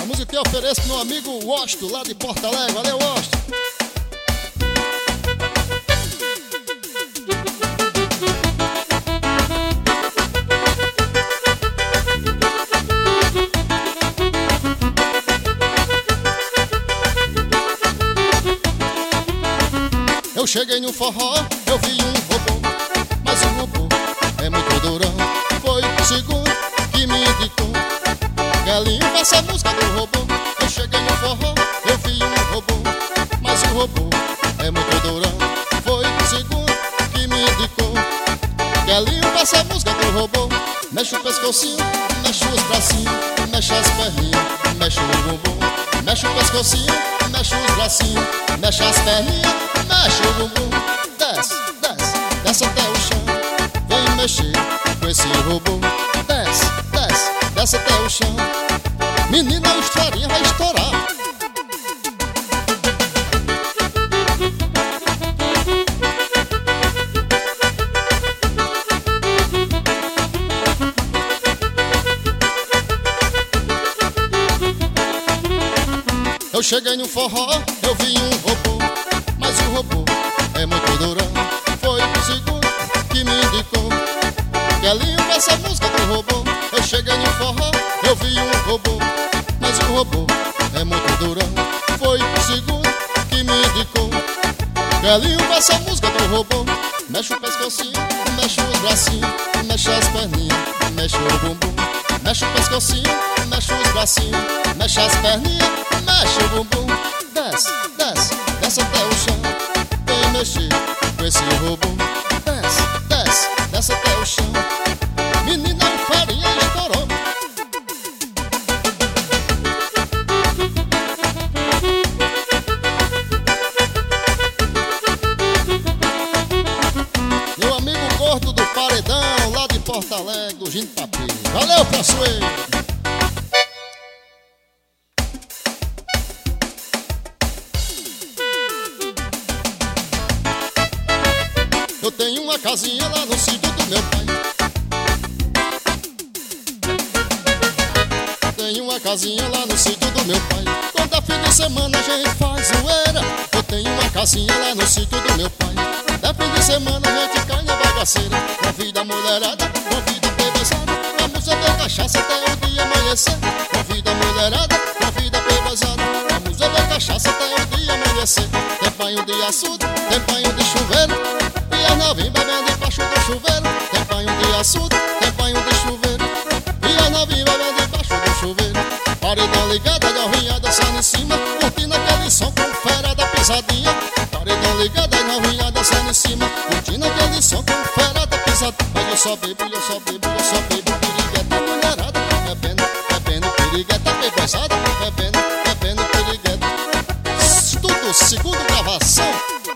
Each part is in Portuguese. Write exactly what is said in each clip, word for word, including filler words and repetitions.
música que eu ofereço pro meu amigo Washington, lá de Porto Alegre. Valeu, Washington. Eu cheguei no forró, eu vi um robô, mas o robô é muito durão. Foi o segundo que me indicou: Galinho, faça a música do robô. Eu cheguei no forró, eu vi um robô, mas o robô é muito durão. Foi o segundo que me indicou: Galinho, faça a música do robô. Mexe o pescocinho, mexe os bracinhos, mexe as perninhas, mexe o bumbum. Mexe o pescocinho, mexe os bracinhos, mexe as perninhas, mexe o bumbum. Desce, desce, desce até o chão. Vem mexer com esse robô. Desce, desce, desce até o chão. Menina, a historinha vai estourar. Eu cheguei no forró, eu vi um robô, mas o robô é muito durão. Foi o segundo que me indicou: Galinho, faça a música do robô. Eu cheguei no forró, eu vi um robô, mas o robô é muito durão. Foi o segundo que me indicou: Galinho, faça a música do robô. Mexe o pescocinho, mexe os bracinhos, mexe as perninhas, mexe o bumbum. Mexe o pescocinho, mexe os bracinhos, mexe as perninhas, mexe o bumbum. Desce, desce, desce até o chão. Vem mexer com esse robô. Desce, desce, desce até o chão. Menina, a farinha estourou. Meu amigo gordo do Paredão, lá de Porto Alegre, do Gino Papi. Valeu, François! Eu tenho uma casinha lá no sítio do meu pai. Tenho uma casinha lá no sítio do meu pai. Toda fim de semana a gente faz zoeira. Eu tenho uma casinha lá no sítio do meu pai. Da fim de semana a gente cai na bagaceira. Convida a mulherada, convida a bebezada. Vamos beber cachaça até o dia amanhecer. Convida a mulherada, convida a bebezada. Vamos beber cachaça até o dia amanhecer. Tem banho de açude, tem banho de chuveiro. E as novinhas bebendo debaixo do chuveiro. Tem banho de açude, tem banho de chuveiro. E as novinhas bebendo debaixo do chuveiro. Paredão ligado, a novinha dançando em cima, curtindo aquele som com fera da pisadinha. Paredão ligado, a novinha dançando em cima, curtindo aquele som com fera da pisadinha. Mas eu só bebo, eu só bebo, eu só bebo pirigueta mulherada. Bebendo, bebendo pirigueta bebezada. Bebendo, bebendo pirigueta. Tudo segundo gravação.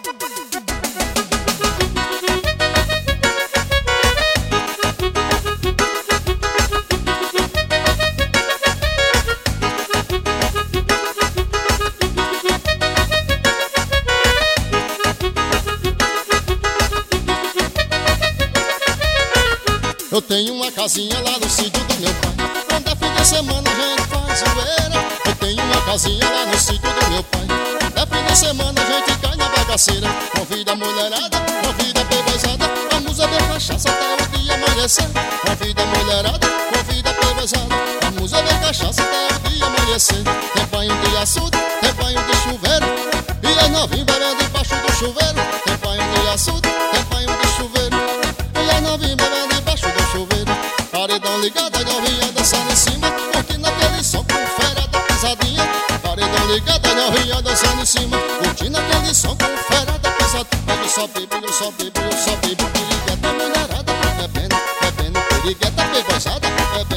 Eu tenho uma casinha lá no sítio do meu pai. Quando é fim de semana a gente faz zoeira. Eu tenho uma casinha lá no sítio do meu pai. É fim de semana a gente cai na bagaceira. Convida a mulherada, convida a bebezada. Vamos beber cachaça até o dia amanhecer. Convida a mulherada, convida a bebezada. Vamos beber cachaça até o dia amanhecer. Tem banho de açude, tem banho de chuveiro. E as novinhas bebendo debaixo do chuveiro. Tem banho de açude, tem banho de chuveiro. E as novinhas bebendo debaixo do chuveiro. Paredão ligado, a novinha dançando em cima, curtindo aquele som com fera da pisadinha. Paredão ligado, a novinha dançando em cima, curtindo aquele som com fera da pisadinha. Mas eu só bebo, eu só bebo, eu só bebo pirigueta mulherada. Bebendo, bebendo pirigueta bebezada. Bebendo,